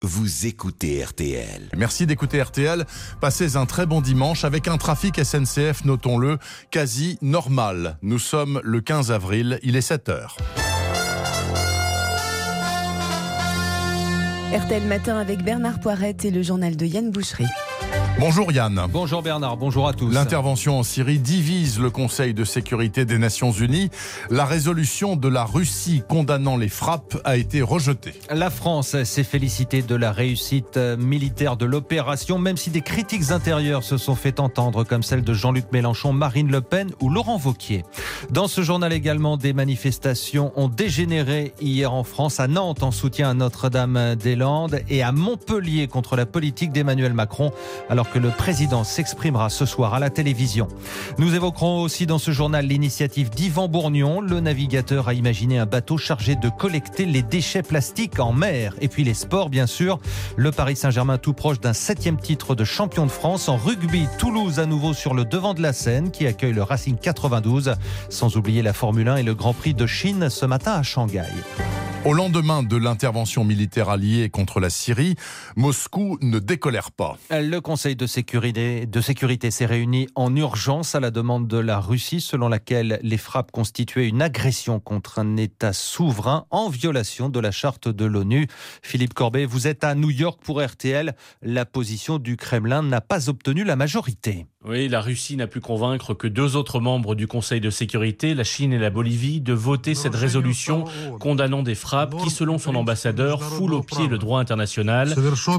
Vous écoutez RTL. Merci d'écouter RTL. Passez un très bon dimanche avec un trafic SNCF, notons-le, quasi normal. Nous sommes le 15 avril, il est 7h. RTL Matin avec Bernard Poirette et le journal de Yann Boucherie. Bonjour Yann. Bonjour Bernard, bonjour à tous. L'intervention en Syrie divise le Conseil de sécurité des Nations Unies. La résolution de la Russie condamnant les frappes a été rejetée. La France s'est félicitée de la réussite militaire de l'opération, même si des critiques intérieures se sont fait entendre, comme celle de Jean-Luc Mélenchon, Marine Le Pen ou Laurent Wauquiez. Dans ce journal également, des manifestations ont dégénéré hier en France, à Nantes en soutien à Notre-Dame-des-Landes et à Montpellier contre la politique d'Emmanuel Macron, alors que le président s'exprimera ce soir à la télévision. Nous évoquerons aussi dans ce journal l'initiative d'Yvan Bourgnon. Le navigateur a imaginé un bateau chargé de collecter les déchets plastiques en mer. Et puis les sports, bien sûr. Le Paris Saint-Germain tout proche d'un 7e titre de champion de France. En rugby, Toulouse à nouveau sur le devant de la scène qui accueille le Racing 92. Sans oublier la Formule 1 et le Grand Prix de Chine ce matin à Shanghai. Au lendemain de l'intervention militaire alliée contre la Syrie, Moscou ne décolère pas. Le Conseil de sécurité s'est réuni en urgence à la demande de la Russie, selon laquelle les frappes constituaient une agression contre un État souverain en violation de la charte de l'ONU. Philippe Corbet, vous êtes à New York pour RTL. La position du Kremlin n'a pas obtenu la majorité. Oui, la Russie n'a pu convaincre que 2 autres membres du Conseil de sécurité, la Chine et la Bolivie, de voter cette résolution condamnant des frappes qui, selon son ambassadeur, foulent au pied le droit international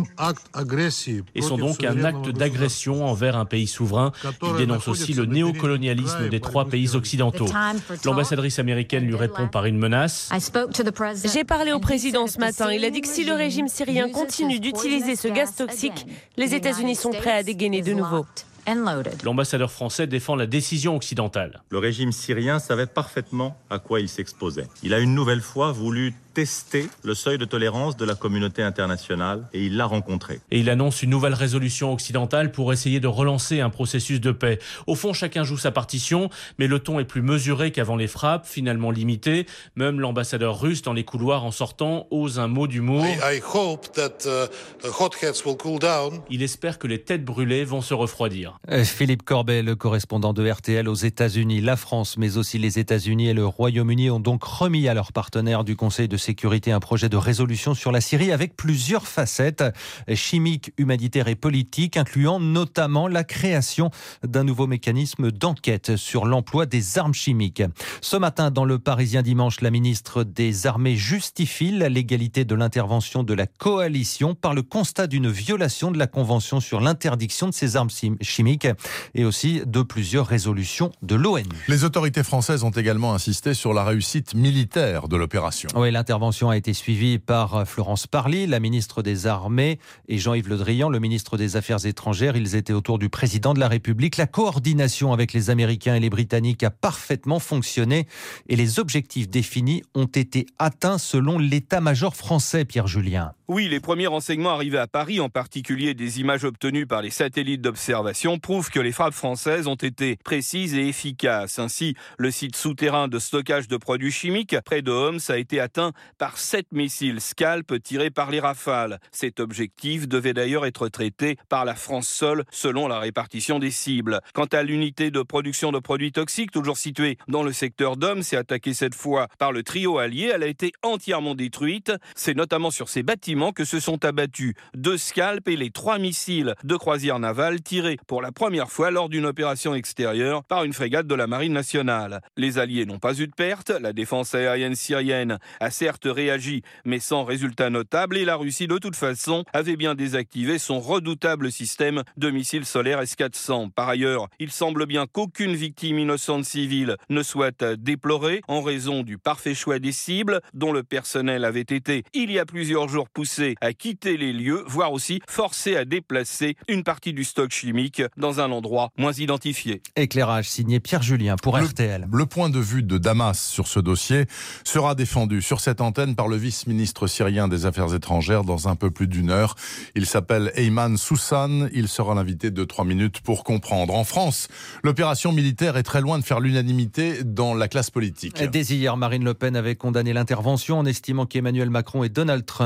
et sont donc un acte d'agression envers un pays souverain. Il dénonce aussi le néocolonialisme des 3 pays occidentaux. L'ambassadrice américaine lui répond par une menace. J'ai parlé au président ce matin. Il a dit que si le régime syrien continue d'utiliser ce gaz toxique, les États-Unis sont prêts à dégainer de nouveau. L'ambassadeur français défend la décision occidentale. Le régime syrien savait parfaitement à quoi il s'exposait. Il a une nouvelle fois voulu tester le seuil de tolérance de la communauté internationale et il l'a rencontré. Et il annonce une nouvelle résolution occidentale pour essayer de relancer un processus de paix. Au fond, chacun joue sa partition, mais le ton est plus mesuré qu'avant les frappes, finalement limité. Même l'ambassadeur russe dans les couloirs en sortant ose un mot d'humour. Il espère que les têtes brûlées vont se refroidir. Philippe Corbet, le correspondant de RTL aux États-Unis. La France, mais aussi les États-Unis et le Royaume-Uni ont donc remis à leurs partenaires du Conseil de sécurité un projet de résolution sur la Syrie avec plusieurs facettes chimiques, humanitaires et politiques, incluant notamment la création d'un nouveau mécanisme d'enquête sur l'emploi des armes chimiques. Ce matin, dans le Parisien Dimanche, la ministre des Armées justifie la légalité de l'intervention de la coalition par le constat d'une violation de la Convention sur l'interdiction de ces armes chimiques et aussi de plusieurs résolutions de l'ONU. Les autorités françaises ont également insisté sur la réussite militaire de l'opération. Oui, l'intervention a été suivie par Florence Parly, la ministre des Armées, et Jean-Yves Le Drian, le ministre des Affaires étrangères. Ils étaient autour du président de la République. La coordination avec les Américains et les Britanniques a parfaitement fonctionné et les objectifs définis ont été atteints selon l'état-major français, Pierre Julien. Oui, les premiers renseignements arrivés à Paris, en particulier des images obtenues par les satellites d'observation, prouvent que les frappes françaises ont été précises et efficaces. Ainsi, le site souterrain de stockage de produits chimiques près de Homs a été atteint par 7 missiles Scalp tirés par les Rafales. Cet objectif devait d'ailleurs être traité par la France seule, selon la répartition des cibles. Quant à l'unité de production de produits toxiques, toujours située dans le secteur d'Homs, et attaquée cette fois par le trio allié, elle a été entièrement détruite. C'est notamment sur ces bâtiments que se sont abattus 2 Scalp et les 3 missiles de croisière navale tirés pour la première fois lors d'une opération extérieure par une frégate de la Marine nationale. Les alliés n'ont pas eu de pertes, la défense aérienne syrienne a certes réagi, mais sans résultat notable, et la Russie, de toute façon, avait bien désactivé son redoutable système de missiles solaires S-400. Par ailleurs, il semble bien qu'aucune victime innocente civile ne soit déplorée en raison du parfait choix des cibles, dont le personnel avait été, il y a plusieurs jours, poussé à quitter les lieux, voire aussi forcé à déplacer une partie du stock chimique dans un endroit moins identifié. Éclairage signé Pierre Julien pour RTL. Le point de vue de Damas sur ce dossier sera défendu sur cette antenne par le vice-ministre syrien des Affaires étrangères dans un peu plus d'1 heure. Il s'appelle Eyman Soussan. Il sera l'invité de 3 minutes pour comprendre. En France, l'opération militaire est très loin de faire l'unanimité dans la classe politique. Dès hier, Marine Le Pen avait condamné l'intervention en estimant qu'Emmanuel Macron et Donald Trump jouaient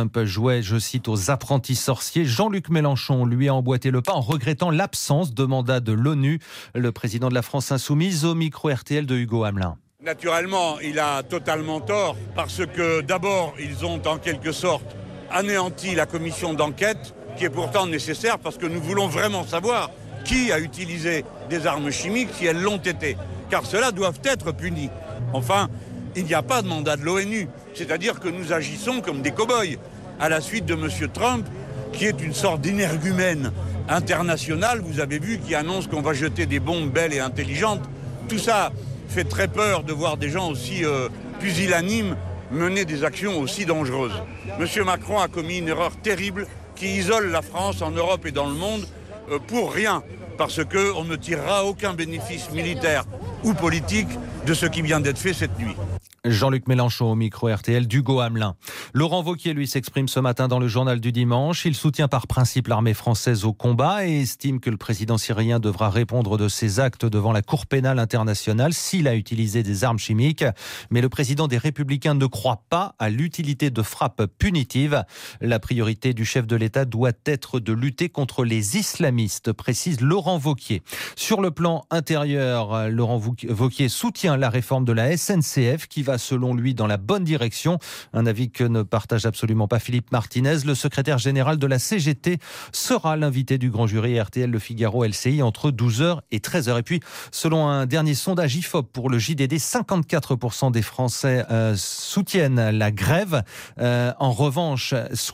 jouait, je cite, aux apprentis sorciers. Jean-Luc Mélenchon lui a emboîté le pas en regrettant l'absence de mandat de l'ONU. Le président de la France Insoumise au micro RTL de Hugo Hamelin. Naturellement, il a totalement tort parce que d'abord, ils ont en quelque sorte anéanti la commission d'enquête qui est pourtant nécessaire parce que nous voulons vraiment savoir qui a utilisé des armes chimiques si elles l'ont été. Car ceux-là doivent être punis. Enfin, il n'y a pas de mandat de l'ONU. C'est-à-dire que nous agissons comme des cow-boys à la suite de M. Trump qui est une sorte d'énergumène international. Vous avez vu, qui annonce qu'on va jeter des bombes belles et intelligentes. Tout ça fait très peur de voir des gens aussi pusillanimes mener des actions aussi dangereuses. M. Macron a commis une erreur terrible qui isole la France en Europe et dans le monde pour rien, parce qu'on ne tirera aucun bénéfice militaire ou politique de ce qui vient d'être fait cette nuit. Jean-Luc Mélenchon au micro RTL d'Hugo Hamelin. Laurent Wauquiez, lui, s'exprime ce matin dans le journal du dimanche. Il soutient par principe l'armée française au combat et estime que le président syrien devra répondre de ses actes devant la Cour pénale internationale s'il a utilisé des armes chimiques. Mais le président des Républicains ne croit pas à l'utilité de frappes punitives. La priorité du chef de l'État doit être de lutter contre les islamistes, précise Laurent Wauquiez. Sur le plan intérieur, Laurent Wauquiez soutient la réforme de la SNCF qui va selon lui dans la bonne direction. Un avis que ne partage absolument pas Philippe Martinez. Le secrétaire général de la CGT sera l'invité du grand jury RTL Le Figaro LCI entre 12h et 13h. Et puis, selon un dernier sondage IFOP pour le JDD, 54% des Français soutiennent la grève. En revanche,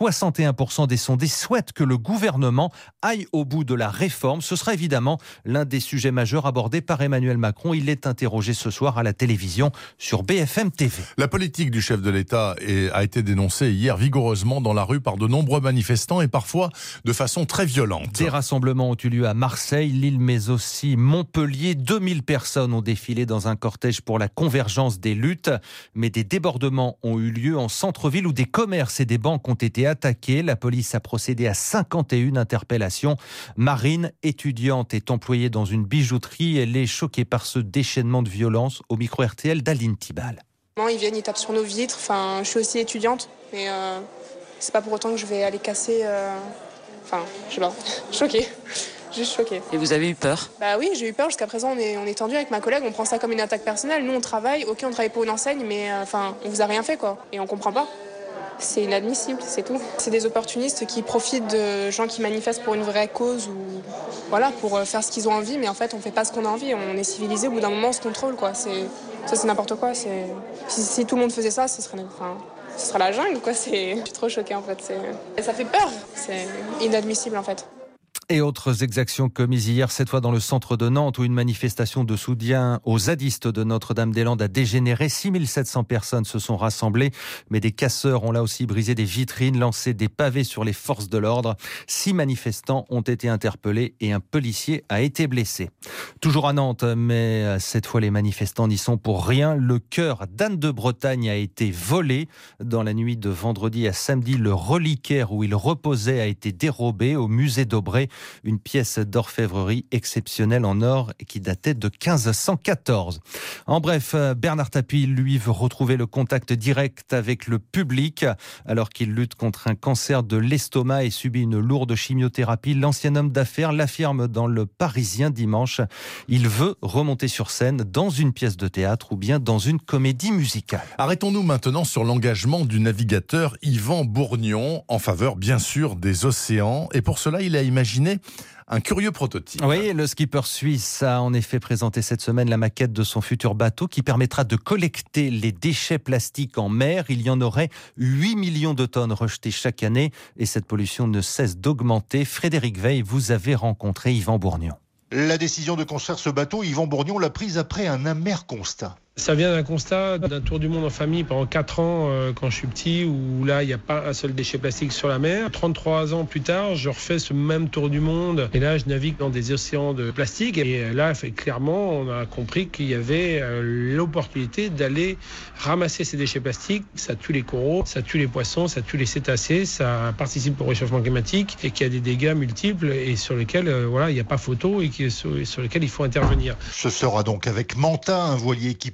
61% des sondés souhaitent que le gouvernement aille au bout de la réforme. Ce sera évidemment l'un des sujets majeurs abordés par Emmanuel Macron. Il est interrogé ce soir à la télévision sur BFM TV. La politique du chef de l'État a été dénoncée hier vigoureusement dans la rue par de nombreux manifestants et parfois de façon très violente. Des rassemblements ont eu lieu à Marseille, Lille, mais aussi Montpellier. 2000 personnes ont défilé dans un cortège pour la convergence des luttes. Mais des débordements ont eu lieu en centre-ville où des commerces et des banques ont été attaqués. La police a procédé à 51 interpellations. Marine, étudiante, est employée dans une bijouterie. Elle est choquée par ce déchaînement de violence au micro RTL d'Aline Thibal. Ils viennent, ils tapent sur nos vitres. Enfin, je suis aussi étudiante, mais c'est pas pour autant que je vais aller casser. Enfin, je sais pas. Choquée. Juste choquée. Et vous avez eu peur ? Bah oui, j'ai eu peur. Jusqu'à présent, on est tendu avec ma collègue. On prend ça comme une attaque personnelle. Nous, on travaille. Ok, on travaille pour une enseigne, mais on vous a rien fait, quoi. Et on comprend pas. C'est inadmissible, c'est tout. C'est des opportunistes qui profitent de gens qui manifestent pour une vraie cause ou voilà, pour faire ce qu'ils ont envie, mais en fait on fait pas ce qu'on a envie. On est civilisé, au bout d'un moment on se contrôle, quoi. Ça c'est n'importe quoi. Si tout le monde faisait ça, ce serait la jungle, quoi. Je suis trop choquée en fait. Ça fait peur. C'est inadmissible en fait. Et autres exactions commises hier, cette fois dans le centre de Nantes, où une manifestation de soutien aux zadistes de Notre-Dame-des-Landes a dégénéré. 6700 personnes se sont rassemblées, mais des casseurs ont là aussi brisé des vitrines, lancé des pavés sur les forces de l'ordre. 6 manifestants ont été interpellés et un policier a été blessé. Toujours à Nantes, mais cette fois les manifestants n'y sont pour rien. Le cœur d'Anne de Bretagne a été volé. Dans la nuit de vendredi à samedi, le reliquaire où il reposait a été dérobé au musée d'Aubray. Une pièce d'orfèvrerie exceptionnelle en or qui datait de 1514. En bref, Bernard Tapie, lui, veut retrouver le contact direct avec le public. Alors qu'il lutte contre un cancer de l'estomac et subit une lourde chimiothérapie, l'ancien homme d'affaires l'affirme dans Le Parisien dimanche. Il veut remonter sur scène dans une pièce de théâtre ou bien dans une comédie musicale. Arrêtons-nous maintenant sur l'engagement du navigateur Yvan Bourgnon en faveur, bien sûr, des océans. Et pour cela, il a imaginé un curieux prototype. Oui, le skipper suisse a en effet présenté cette semaine la maquette de son futur bateau qui permettra de collecter les déchets plastiques en mer. Il y en aurait 8 millions de tonnes rejetées chaque année et cette pollution ne cesse d'augmenter. Frédéric Veil, vous avez rencontré Yvan Bourgnon. La décision de construire ce bateau, Yvan Bourgnon l'a prise après un amer constat. Ça vient d'un constat d'un tour du monde en famille pendant 4 ans quand je suis petit, où là il n'y a pas un seul déchet plastique sur la mer. 33 ans plus tard, je refais ce même tour du monde et là je navigue dans des océans de plastique et là clairement on a compris qu'il y avait l'opportunité d'aller ramasser ces déchets plastiques. Ça tue les coraux, ça tue les poissons, ça tue les cétacés, ça participe au réchauffement climatique et qu'il y a des dégâts multiples et sur lesquels il n'y a pas photo et sur lesquels il faut intervenir. Ce sera donc avec Manta, un voilier équipé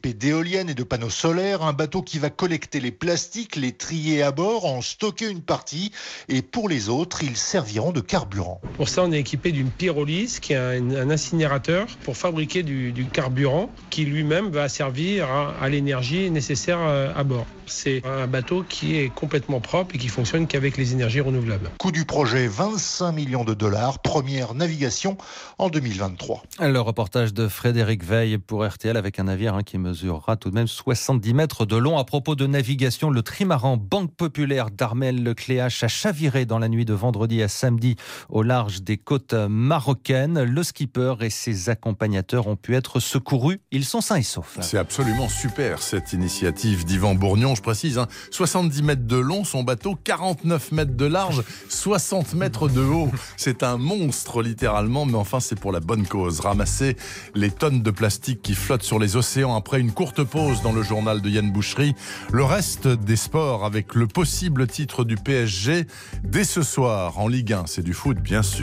équipé d'éoliennes et de panneaux solaires, un bateau qui va collecter les plastiques, les trier à bord, en stocker une partie, et pour les autres, ils serviront de carburant. Pour ça, on est équipé d'une pyrolyse, qui est un incinérateur pour fabriquer du carburant, qui lui-même va servir à l'énergie nécessaire à bord. C'est un bateau qui est complètement propre et qui fonctionne qu'avec les énergies renouvelables. Coût du projet, 25 millions de dollars, première navigation en 2023. Le reportage de Frédéric Veil pour RTL avec un navire qui mesurera tout de même 70 mètres de long. À propos de navigation, le trimaran Banque Populaire d'Armel-le-Cléache a chaviré dans la nuit de vendredi à samedi au large des côtes marocaines. Le skipper et ses accompagnateurs ont pu être secourus. Ils sont sains et saufs. C'est absolument super cette initiative d'Yvan Bourgnon. Je précise, 70 mètres de long, son bateau, 49 mètres de large, 60 mètres de haut. C'est un monstre littéralement, mais enfin c'est pour la bonne cause. Ramasser les tonnes de plastique qui flottent sur les océans après une courte pause dans le journal de Yann Boucherie. Le reste des sports avec le possible titre du PSG dès ce soir en Ligue 1. C'est du foot bien sûr.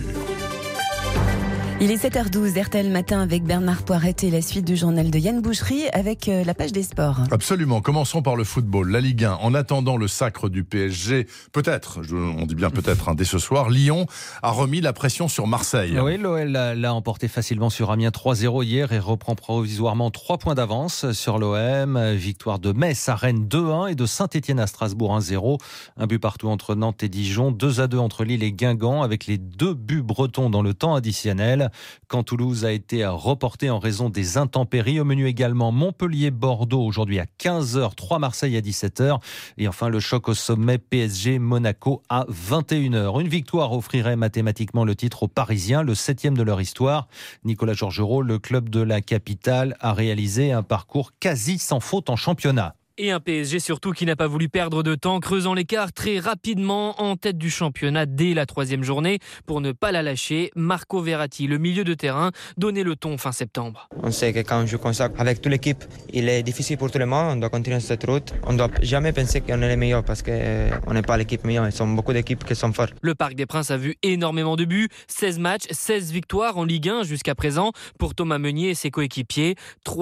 Il est 7h12, RTL Matin avec Bernard Poirette et la suite du journal de Yann Boucherie avec la page des sports. Absolument. Commençons par le football. La Ligue 1. En attendant le sacre du PSG, peut-être, on dit bien peut-être, dès ce soir, Lyon a remis la pression sur Marseille. Oui, l'OL l'a emporté facilement sur Amiens 3-0 hier et reprend provisoirement 3 points d'avance sur l'OM. Victoire de Metz à Rennes 2-1 et de Saint-Etienne à Strasbourg 1-0. Un but partout entre Nantes et Dijon, 2-2 entre Lille et Guingamp avec les 2 buts bretons dans le temps additionnel. Quand Toulouse a été reporté en raison des intempéries. Au menu également Montpellier-Bordeaux aujourd'hui à 15h, 3 Marseille à 17h. Et enfin le choc au sommet PSG-Monaco à 21h. Une victoire offrirait mathématiquement le titre aux Parisiens, le 7e de leur histoire. Nicolas Georgerot, le club de la capitale, a réalisé un parcours quasi sans faute en championnat. Et un PSG surtout qui n'a pas voulu perdre de temps, creusant l'écart très rapidement en tête du championnat dès la 3e journée. Pour ne pas la lâcher, Marco Verratti, le milieu de terrain, donnait le ton fin septembre. On sait que quand on joue comme ça avec toute l'équipe, il est difficile pour tout le monde. On doit continuer cette route. On ne doit jamais penser qu'on est les meilleurs parce qu'on n'est pas l'équipe meilleure. Il y a beaucoup d'équipes qui sont fortes. Le Parc des Princes a vu énormément de buts. 16 matchs, 16 victoires en Ligue 1 jusqu'à présent. Pour Thomas Meunier et ses coéquipiers,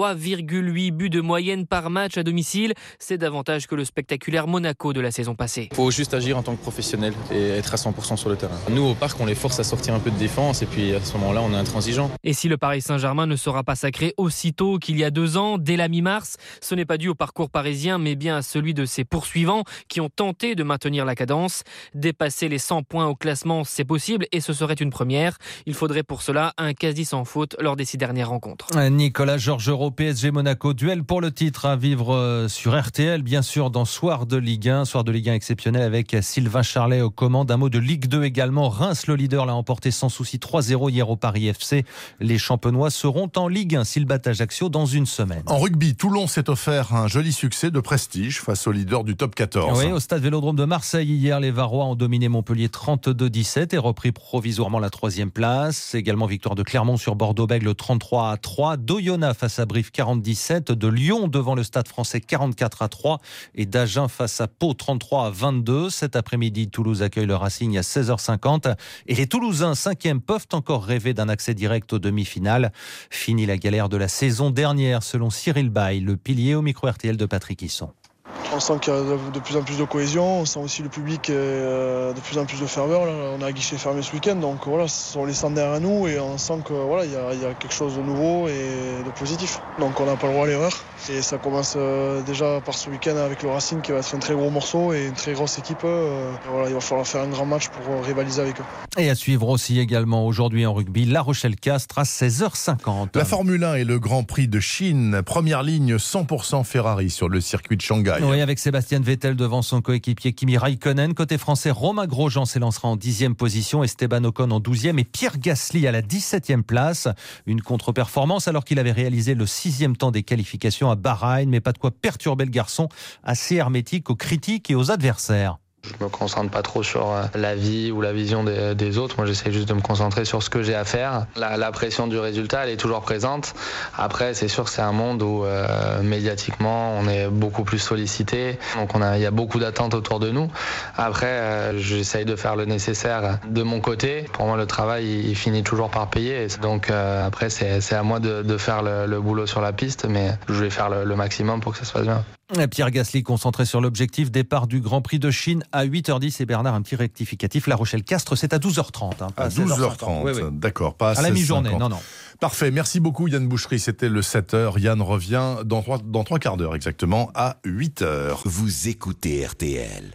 3,8 buts de moyenne par match à domicile. C'est davantage que le spectaculaire Monaco de la saison passée. Il faut juste agir en tant que professionnel et être à 100% sur le terrain. Nous, au Parc, on les force à sortir un peu de défense et puis à ce moment-là, on est intransigeant. Et si le Paris Saint-Germain ne sera pas sacré aussitôt qu'il y a 2 ans, dès la mi-mars, ce n'est pas dû au parcours parisien, mais bien à celui de ses poursuivants qui ont tenté de maintenir la cadence. Dépasser les 100 points au classement, c'est possible et ce serait une première. Il faudrait pour cela un quasi sans faute lors des 6 dernières rencontres. Nicolas Georgerot, PSG Monaco, duel pour le titre à vivre sur RTL, bien sûr, dans Soir de Ligue 1 exceptionnel avec Sylvain Charlet aux commandes. Un mot de Ligue 2 également. Reims, le leader, l'a emporté sans souci 3-0 hier au Paris FC. Les Champenois seront en Ligue 1 s'ils battent Ajaccio dans une semaine. En rugby, Toulon s'est offert un joli succès de prestige face au leader du top 14. Oui, au stade Vélodrome de Marseille hier, les Varois ont dominé Montpellier 32-17 et repris provisoirement la 3e place. Également victoire de Clermont sur Bordeaux-Bègles 33-3. d'Oyonnax face à Brive 40-17. De Lyon devant le Stade Français 44-3. Et d'Agen face à Pau 33-22. Cet après-midi, Toulouse accueille le Racing à 16h50. Et les Toulousains 5e peuvent encore rêver d'un accès direct aux demi-finales. Fini la galère de la saison dernière selon Cyril Baille, le pilier au micro RTL de Patrick Hisson. On sent qu'il y a de plus en plus de cohésion, on sent aussi le public de plus en plus de ferveur. Là, on a un guichet fermé ce week-end, donc voilà, ce sont les stands derrière nous et on sent que voilà, il y a quelque chose de nouveau et de positif. Donc on n'a pas le droit à l'erreur. Et ça commence déjà par ce week-end avec le Racing qui va être un très gros morceau et une très grosse équipe. Voilà, il va falloir faire un grand match pour rivaliser avec eux. Et à suivre aussi également aujourd'hui en rugby, La Rochelle-Castres à 16h50. La Formule 1 et le Grand Prix de Chine, première ligne 100% Ferrari sur le circuit de Shanghai. Oui, avec Sébastien Vettel devant son coéquipier Kimi Raikkonen. Côté français, Romain Grosjean s'élancera en 10e position, Esteban Ocon en 12e et Pierre Gasly à la 17e place. Une contre-performance alors qu'il avait réalisé le 6e temps des qualifications à Bahreïn, mais pas de quoi perturber le garçon, assez hermétique aux critiques et aux adversaires. Je me concentre pas trop sur la vie ou la vision des autres. Moi, j'essaie juste de me concentrer sur ce que j'ai à faire. La pression du résultat, elle est toujours présente. Après, c'est sûr que c'est un monde où médiatiquement, on est beaucoup plus sollicité. Donc, il y a beaucoup d'attentes autour de nous. Après, j'essaye de faire le nécessaire de mon côté. Pour moi, le travail, il finit toujours par payer. Donc, après, c'est à moi de faire le boulot sur la piste, mais je vais faire le maximum pour que ça se passe bien. Pierre Gasly concentré sur l'objectif, départ du Grand Prix de Chine à 8h10. Et Bernard, un petit rectificatif, La Rochelle-Castres, c'est à 12h30. À 12h30, oui. D'accord, pas à la mi-journée, non. Parfait, merci beaucoup Yann Boucherie, c'était le 7h. Yann revient dans 3 quarts d'heure exactement à 8h. Vous écoutez RTL.